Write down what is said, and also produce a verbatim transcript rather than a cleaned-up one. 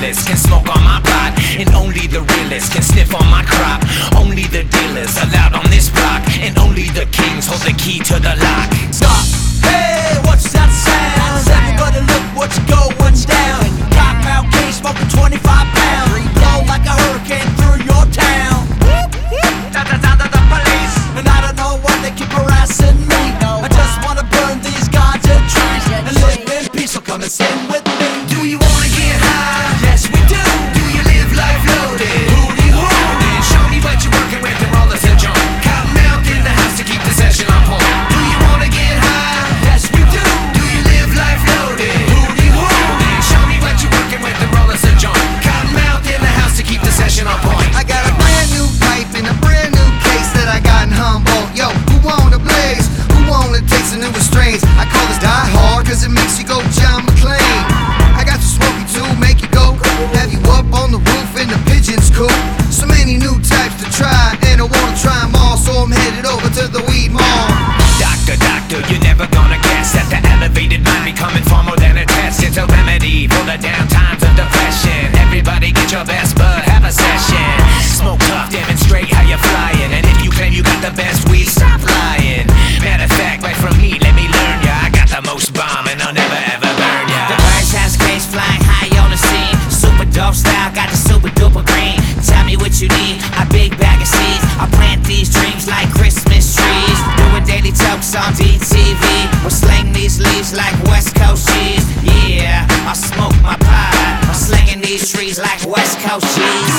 realest can smoke on my pot, and only the realest can sniff on my crop. Only the dealers allowed on this block, and only the kings hold the key to the lock. Stop! Hey, what's that sound? Everybody look what's going down. Cottonmouth King smoking twenty-five pounds. Blow like a hurricane through your town. Down the down to the police, and I don't know why they keep harassing me. I just wanna burn these ganja trees and live in peace. So come and sing with me. Do you wanna get high? Yes, we do. Do you live life loaded? Hootie hoo. Then show me what you're working with and roll us a joint. Cottonmouth in the house to keep the session on point. Do you wanna get high? Yes, we do. Do you live life loaded? Hootie hoo. Then show me what you're working with and roll us a joint. Cottonmouth in the house to keep the session on point. I got a brand new pipe and a brand new case that I got in Humboldt. Yo, who wanna blaze? Who wanna taste the newest strains? I call this Die Hard cause it makes you go John McClane. I got the smoky too, make you go. Have you up on the roof in the pigeon's coop. So many new types to try, and I wanna try them all, so I'm headed over to the weed mall. Doctor, doctor, you're never gonna guess that the elevated mind becoming far more than a test. It's a remedy for the down times of depression. Everybody get your best bud, have a session. Smoke tough, demonstrate how you're flying. And if you claim you got the best weed, stop lying. Matter of fact, right from me, let me learn ya. I got the most bomb and I'll never ever burn ya. The birds has cage flying high on the scene. Super dope style, got the super duper green. Tell me what you need, a big bag of seeds. I plant these dreams like Christmas trees. Doing daily talks on D T V. We'll slang these leaves like West Coast cheese. Yeah, I smoke my pie. I'm slinging these trees like West Coast cheese.